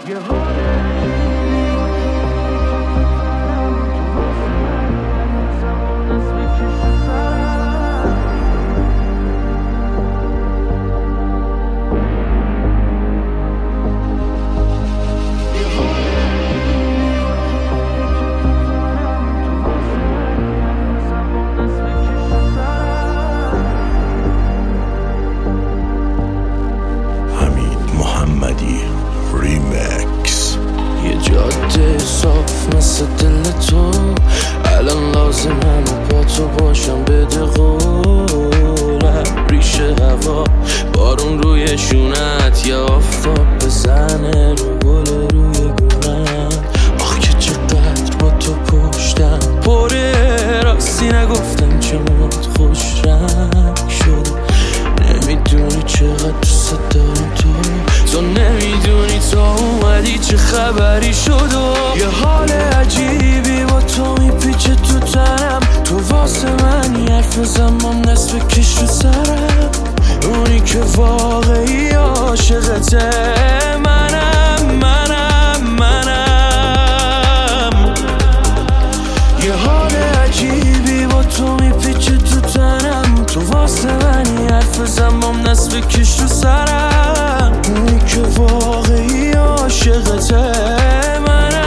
یه جاده صاف مثل دل تو، الان لازمم با تو باشم، بده قولم. ریشه هوا بارون روی شونت، یا آفتاب بزنه رو گل روی گونم. آخ که چقدر با تو پشتم پره، راستی نگفتم چمات خوش رنگ شده. نمیدونی چقدر دوست دارم تو نمیدونی تو اومدی چه خبری شد. و یه حال عجیبی با تو میپیچه تو تنم، تو واسه من یه حرف زمان نصف کش رو سرم. اونی که واقعی عاشقته منم. یه حال عجیبی با تو میپیچه تو تنم، تو واسه من یه حرف زمان نصف کش رو سرم. اونی که واقعی عاشقته منم.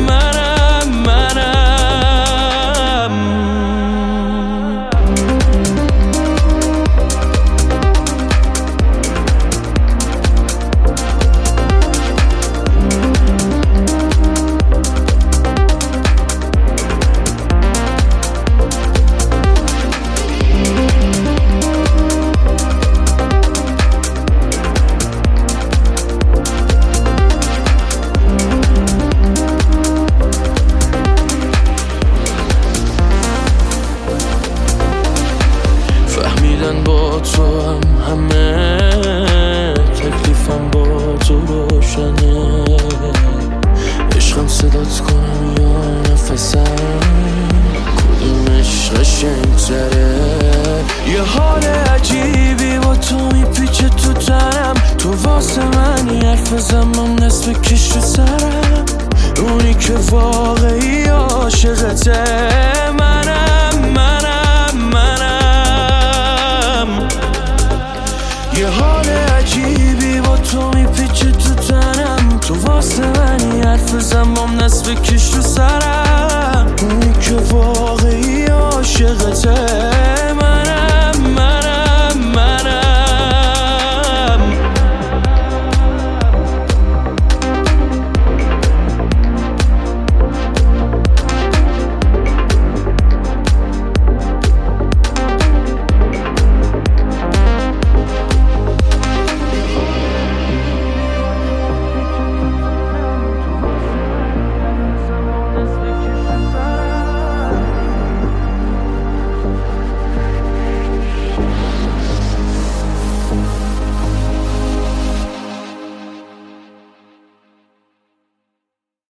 با تو همه تکلیفم با تو روشنه. عشقم صدات کنم یا نفسم، کدومش قشنگ‌تره. یه حال عجیبی با تو میپیچه تو تنم، تو واسه من یه حرف زمان نصف کش رو سرم. اونی که واقعی عاشقته منم. یه حال عجیبی با تو میپیچه تو تنم، تو واسه من یه حرف زمان نصف کش رو سرم. اونی که واقعی عاشقته من.